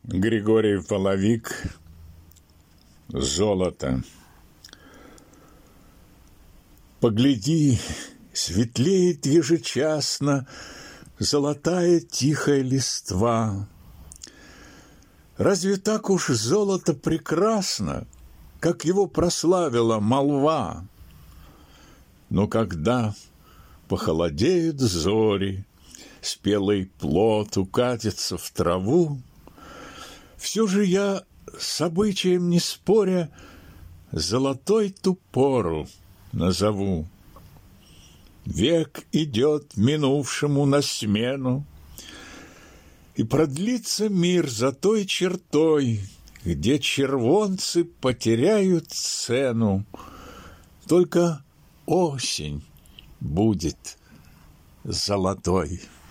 Григорий Половик. Золото. Погляди, светлеет ежечасно золотая тихая листва. Разве так уж золото прекрасно, как его прославила молва? Но когда похолодеют зори, спелый плод укатится в траву, все же я, с обычаем не споря, золотой ту пору назову. Век идет минувшему на смену, и продлится мир за той чертой, где червонцы потеряют цену. Только осень будет золотой.